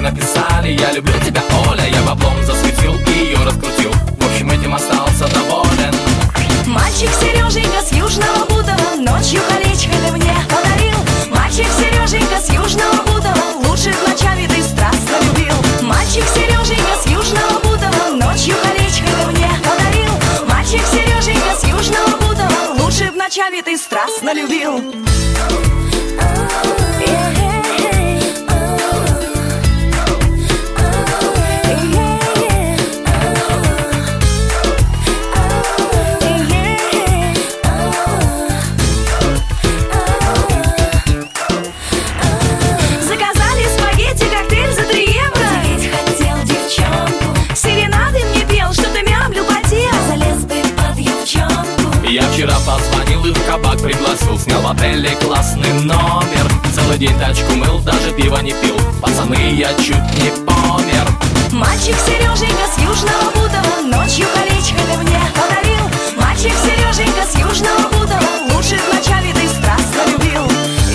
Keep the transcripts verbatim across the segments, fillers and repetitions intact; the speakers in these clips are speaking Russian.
написали: я люблю тебя, Оля. Я баблом засветил и ее раскрутил. В общем, этим остался доволен. Мальчик Сереженька с Южного Бутова ночью колечко ты мне подарил. Мальчик Сереженька с Южного Бутова лучше в ночами ты страстно любил. Мальчик Сереженька с Южного Бутова ночью колечко ты мне подарил. Мальчик Сереженька с Южного Бутова лучше в ночами ты страстно любил. Я вчера позвонил и в кабак пригласил. Снял в отеле классный номер. Целый день тачку мыл, даже пива не пил. Пацаны, я чуть не помер. Мальчик Сереженька с Южного Бутова ночью колечко ты мне подарил. Мальчик Сереженька с Южного Бутова лучше в ночами ты страстно любил.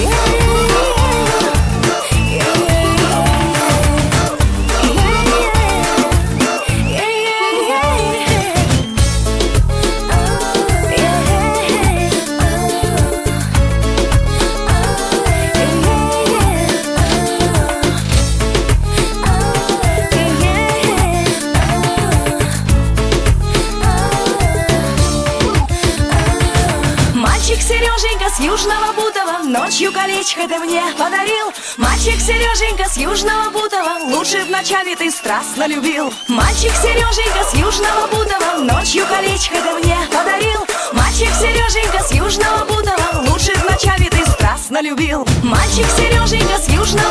Мальчик Сереженька с Южного Бутова ночью колечко ты мне подарил. Мальчик Сереженька с Южного Бутова лучше в ночами ты страстно любил. Мальчик Сереженька с Южного Бутова ночью колечко ты мне подарил. Мальчик Сереженька с Южного Бутова лучше в ночами ты страстно любил. Мальчик Сереженька с Южного